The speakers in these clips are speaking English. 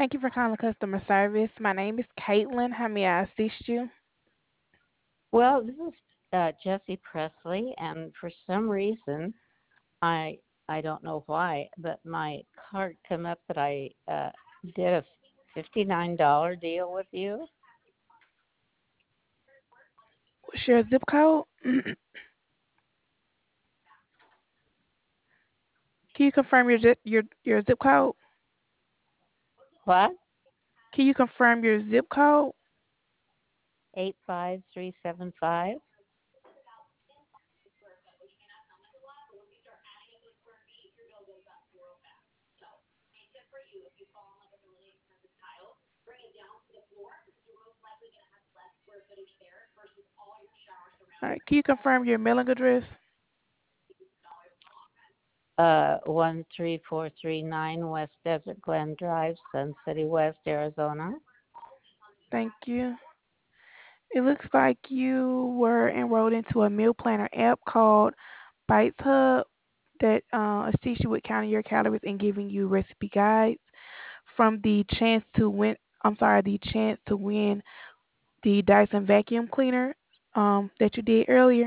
Thank you for calling customer service. My name is Caitlin. How may I assist you? Well, this is Jesse Presley, and for some reason, I I don't know why, but my card come up that I did a $59 deal with you. What's your zip code? Can you confirm your zip code? What? Can you confirm your zip code? 85375. All right. Can you confirm your mailing address? 13439 West Desert Glen Drive, Sun City West, Arizona. Thank you. It looks like you were enrolled into a meal planner app called Bites Hub that assists you with counting your calories and giving you recipe guides. From the chance to win, the chance to win the Dyson vacuum cleaner that you did earlier.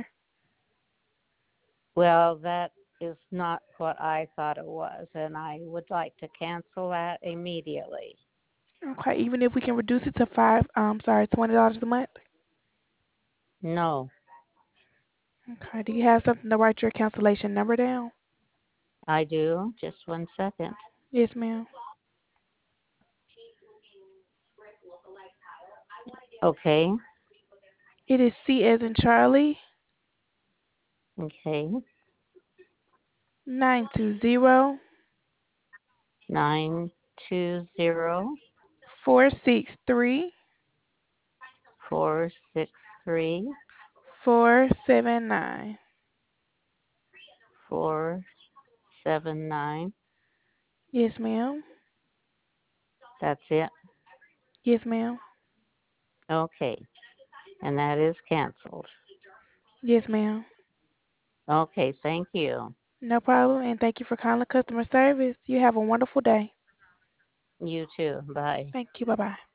Well, that is not what I thought it was, and I would like to cancel that immediately. Okay, even if we can reduce it to $20 a month. No, Okay, do you have something to write your cancellation number down? I do. Just 1 second. Yes, ma'am. Okay. It is C as in Charlie, Okay. 920 920 463 463 479. 479. Yes, ma'am. That's it. Yes, ma'am. Okay. And that is canceled. Yes, ma'am. Okay. Thank you. No problem, and thank you for calling customer service. You have a wonderful day. You too. Bye. Thank you. Bye bye.